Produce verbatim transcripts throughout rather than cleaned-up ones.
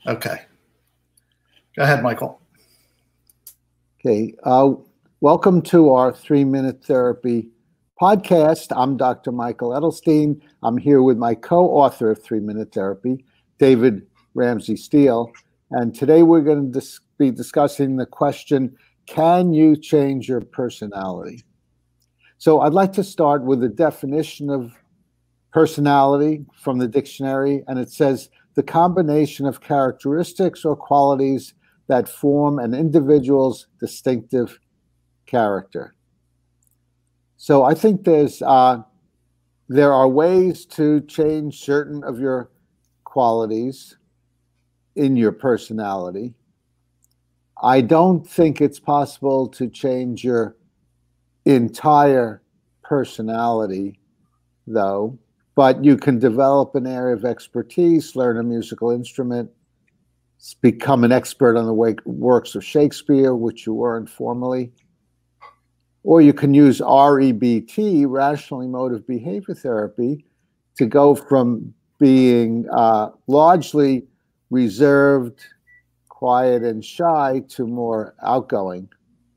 Okay. Go ahead, Michael. Okay. Uh, welcome to our three-minute therapy podcast. I'm Doctor Michael Edelstein. I'm here with my co-author of Three-Minute Therapy, David Ramsey Steele. And today we're going to dis- be discussing the question, can you change your personality? So I'd like to start with the definition of personality from the dictionary, and it says the combination of characteristics or qualities that form an individual's distinctive character. So I think there's uh, there are ways to change certain of your qualities in your personality. I don't think it's possible to change your entire personality, though. But you can develop an area of expertise, learn a musical instrument, become an expert on the works of Shakespeare, which you weren't formerly. Or you can use R E B T, Rational Emotive Behavior Therapy, to go from being uh, largely reserved, quiet, and shy to more outgoing.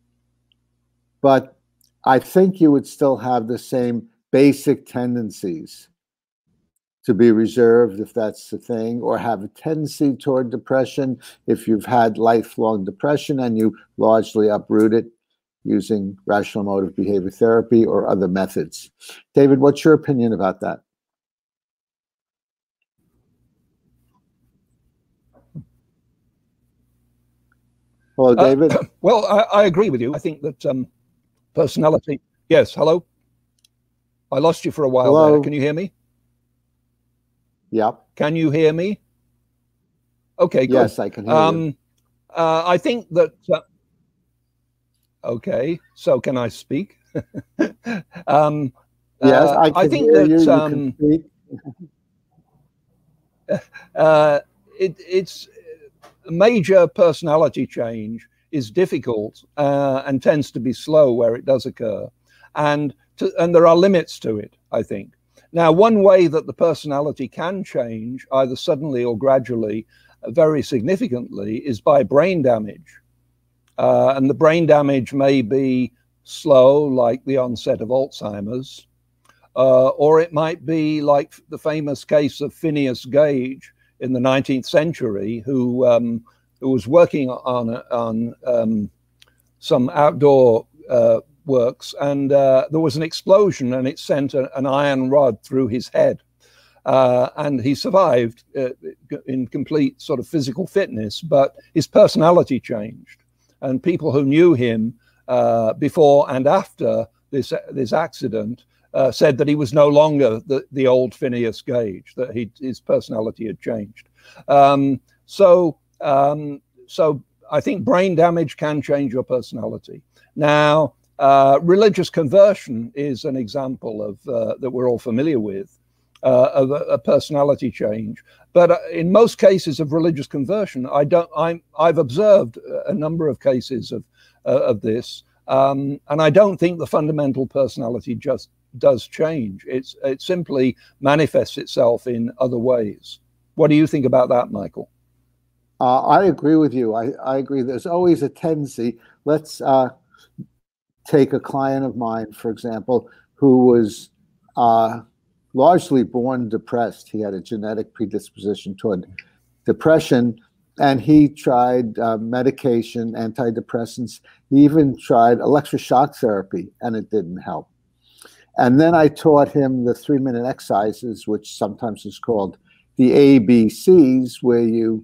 But I think you would still have the same basic tendencies to be reserved, if that's the thing, or have a tendency toward depression if you've had lifelong depression and you largely uproot it using rational emotive behavior therapy or other methods. David, what's your opinion about that? Hello, David. Uh, well, I, I agree with you. I think that um, personality. Yes, hello. I lost you for a while hello. there. Can you hear me? Yep. Can you hear me? Okay, good. Yes, I can hear um, you. Uh, I think that. Uh, okay, so can I speak? um, yes, uh, I can I think hear that. you. You Um, can speak. uh, it, it's a major personality change is difficult uh, and tends to be slow where it does occur, and to, and there are limits to it, I think. Now, one way that the personality can change, either suddenly or gradually, uh, very significantly, is by brain damage. Uh, and the brain damage may be slow, like the onset of Alzheimer's, uh, or it might be like the famous case of Phineas Gage in the nineteenth century, who, um, who was working on, on um, some outdoor uh, works, and uh, there was an explosion and it sent a, an iron rod through his head. Uh, and he survived uh, in complete sort of physical fitness, but his personality changed. And people who knew him uh, before and after this, this accident uh, said that he was no longer the, the old Phineas Gage, that he, his personality had changed. Um, so, um, so I think brain damage can change your personality. Now, Uh, religious conversion is an example of uh, that we're all familiar with, uh, of a, a personality change. But uh, in most cases of religious conversion, I don't. I'm. I've observed a number of cases of uh, of this, um, and I don't think the fundamental personality just does change. It's it simply manifests itself in other ways. What do you think about that, Michael? Uh, I agree with you. I, I agree. There's always a tendency. Let's. Uh... Take a client of mine, for example, who was uh, largely born depressed. He had a genetic predisposition toward depression, and he tried uh, medication, antidepressants. He even tried electroshock therapy, and it didn't help. And then I taught him the three-minute exercises, which sometimes is called the A B Cs, where you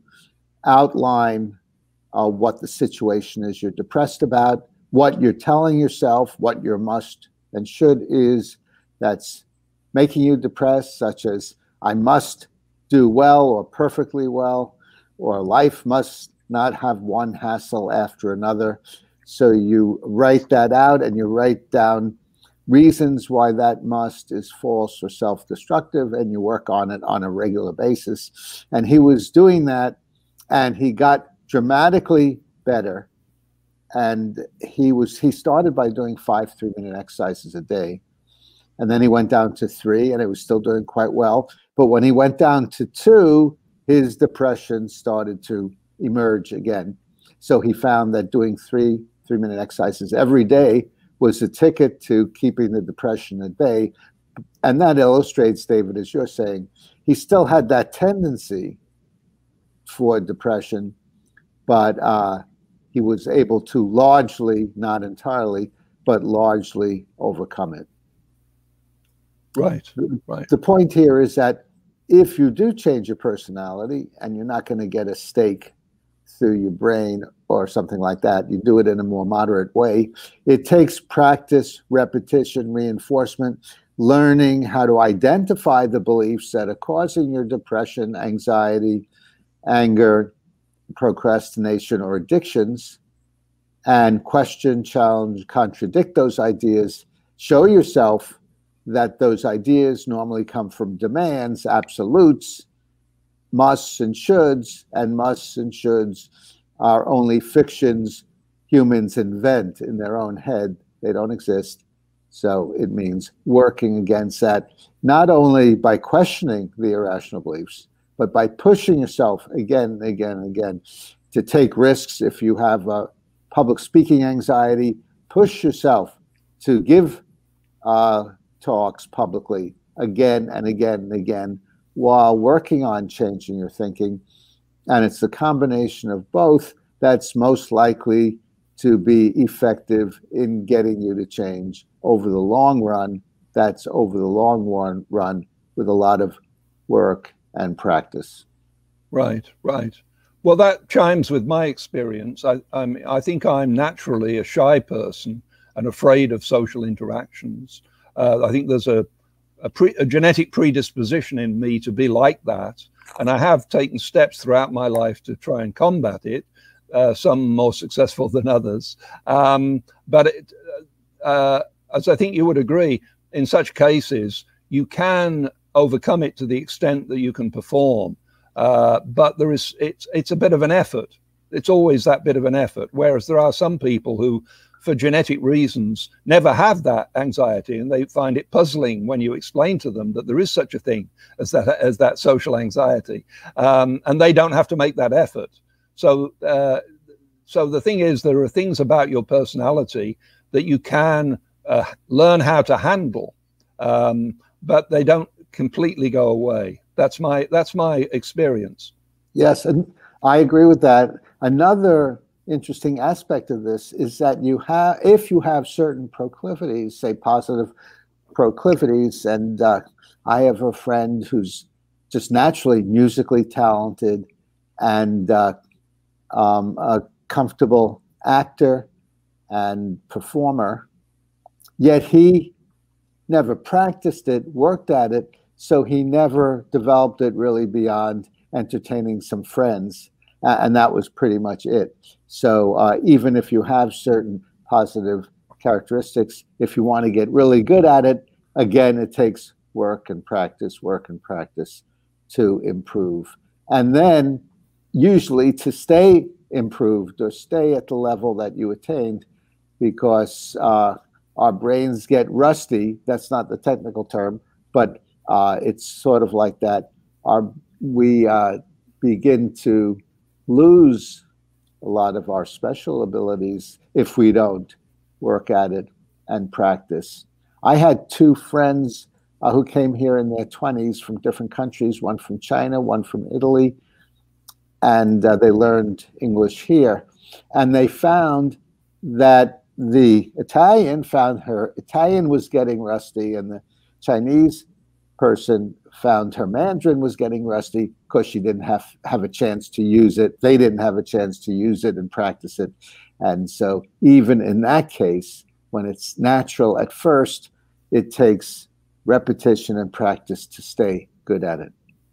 outline uh, what the situation is you're depressed about, what you're telling yourself, what your must and should is that's making you depressed, such as I must do well or perfectly well, or life must not have one hassle after another. So you write that out and you write down reasons why that must is false or self-destructive, and you work on it on a regular basis. And he was doing that, and he got dramatically better. And he was he started by doing five three-minute exercises a day. And then he went down to three, and it was still doing quite well. But when he went down to two, his depression started to emerge again. So he found that doing three three-minute exercises every day was a ticket to keeping the depression at bay. And that illustrates, David, as you're saying, he still had that tendency for depression, but uh, he was able to largely, not entirely, but largely overcome it. Right, right. The point here is that if you do change your personality, and you're not going to get a stake through your brain or something like that, you do it in a more moderate way. It takes practice, repetition, reinforcement, learning how to identify the beliefs that are causing your depression, anxiety, anger, procrastination, or addictions, and question, challenge, contradict those ideas. Show yourself that those ideas normally come from demands, absolutes, musts and shoulds, and musts and shoulds are only fictions humans invent in their own head. They don't exist. So it means working against that, not only by questioning the irrational beliefs, but by pushing yourself again and again and again to take risks. If you have a public speaking anxiety, push yourself to give uh, talks publicly again and again and again while working on changing your thinking. And it's the combination of both that's most likely to be effective in getting you to change over the long run. That's over the long run, run with a lot of work and practice. Right, right. Well, that chimes with my experience. I, I'm, I think I'm naturally a shy person and afraid of social interactions. Uh, I think there's a, a, pre, a genetic predisposition in me to be like that. And I have taken steps throughout my life to try and combat it, uh, some more successful than others. Um, but it, uh, as I think you would agree, in such cases, you can overcome it to the extent that you can perform. Uh, but there is, it's, it's a bit of an effort. It's always that bit of an effort. Whereas there are some people who, for genetic reasons, never have that anxiety, and they find it puzzling when you explain to them that there is such a thing as that, as that social anxiety, um, and they don't have to make that effort. So, uh, so the thing is, there are things about your personality that you can uh, learn how to handle, um, but they don't completely go away. That's my that's my experience. Yes, and I agree with that. Another interesting aspect of this is that you have, if you have certain proclivities, say positive proclivities, and uh, I have a friend who's just naturally musically talented and uh, um, a comfortable actor and performer, yet he never practiced it, worked at it, so he never developed it really beyond entertaining some friends. Uh, and that was pretty much it. So uh, even if you have certain positive characteristics, if you want to get really good at it, again, it takes work and practice, work and practice to improve. And then usually to stay improved or stay at the level that you attained, because uh, our brains get rusty. That's not the technical term, but uh, it's sort of like that. Our, we uh, begin to lose a lot of our special abilities if we don't work at it and practice. I had two friends uh, who came here in their twenties from different countries, one from China, one from Italy, and uh, they learned English here. And they found that the Italian found her Italian was getting rusty, and the Chinese person found her Mandarin was getting rusty because she didn't have, have a chance to use it. They didn't have a chance to use it and practice it. And so even in that case, when it's natural at first, it takes repetition and practice to stay good at it.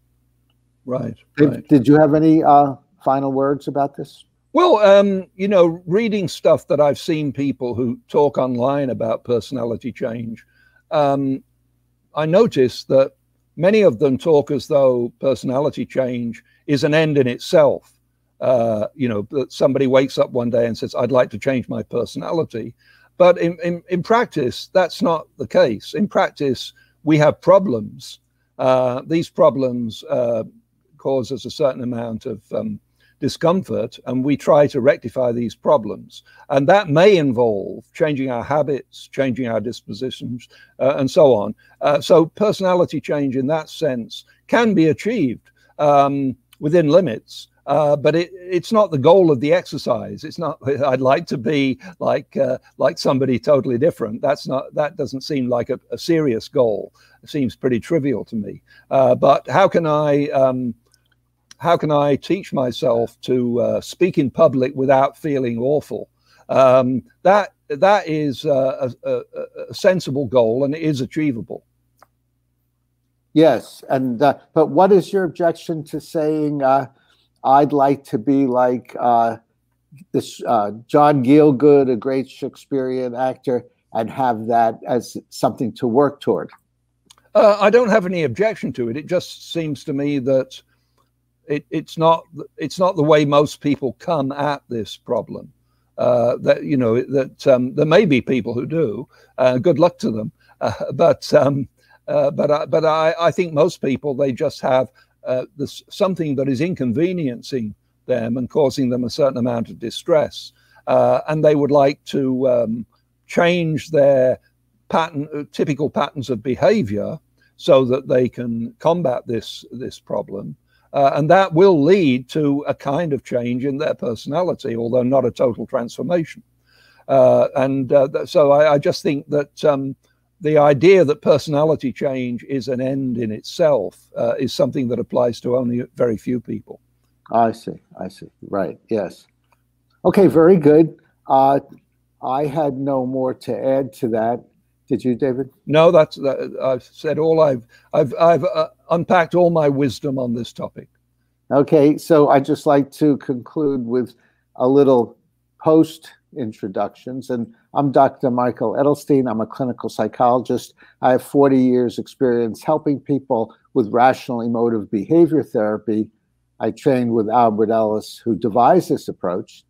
Right. Did, right. did you have any uh, final words about this? Well, um, you know, reading stuff that I've seen people who talk online about personality change, um, I noticed that many of them talk as though personality change is an end in itself. Uh, you know, that somebody wakes up one day and says, I'd like to change my personality. But in, in, in practice, that's not the case. In practice, we have problems. Uh, these problems uh, cause us a certain amount of um, discomfort, and we try to rectify these problems. And that may involve changing our habits, changing our dispositions, uh, and so on. Uh, so personality change in that sense can be achieved um, within limits. Uh, but it, it's not the goal of the exercise. It's not. I'd like to be like uh, like somebody totally different. That's not. That doesn't seem like a, a serious goal. It seems pretty trivial to me. Uh, but how can I um, how can I teach myself to uh, speak in public without feeling awful? Um, that that is uh, a, a, a sensible goal, and it is achievable. Yes, and uh, but what is your objection to saying? Uh, I'd like to be like uh, this uh, John Gielgud, a great Shakespearean actor, and have that as something to work toward. Uh, I don't have any objection to it. It just seems to me that it, it's not it's not the way most people come at this problem. Uh, that you know that um, there may be people who do. Uh, good luck to them. Uh, but um, uh, but I, but I, I think most people, they just have Uh, this, something that is inconveniencing them and causing them a certain amount of distress, uh, and they would like to um, change their pattern, uh, typical patterns of behavior, so that they can combat this this problem, uh, and that will lead to a kind of change in their personality, although not a total transformation. Uh, and uh, so I, I just think that. Um, The idea that personality change is an end in itself uh, is something that applies to only very few people. I see. I see. Right. Yes. Okay. Very good. Uh, I had no more to add to that. Did you, David? No, that's. That, I've said all. I've. I've. I've uh, unpacked all my wisdom on this topic. Okay. So I'd just like to conclude with a little post introductions. And I'm Doctor Michael Edelstein. I'm a clinical psychologist. I have forty years experience helping people with rational emotive behavior therapy. I trained with Albert Ellis, who devised this approach.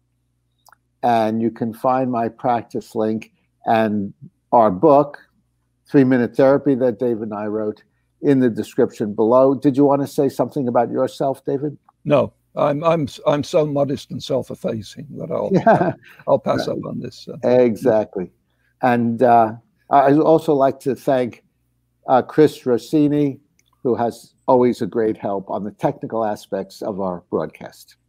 And you can find my practice link and our book, Three Minute Therapy, that David and I wrote, in the description below. Did you want to say something about yourself, David? No. I'm I'm I'm so modest and self-effacing that I'll yeah. I'll pass right. up on this. Uh, exactly, and uh, I also like to thank uh, Chris Rossini, who has always a great help on the technical aspects of our broadcast.